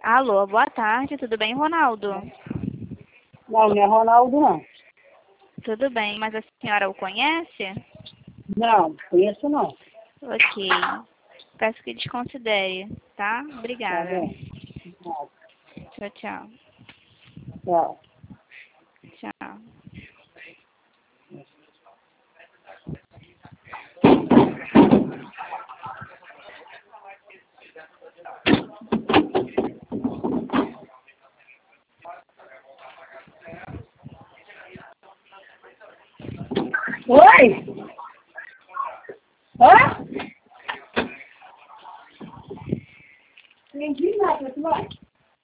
Alô, boa tarde, tudo bem, Ronaldo? Não, não é Ronaldo, não. Tudo bem, mas a senhora o conhece? Não, conheço não. Ok. Peço que desconsidere, tá? Tá Obrigada. bem? Não, Tchau, tchau. tchau. Tchau. Oi? Hã? Entendi nada, vai.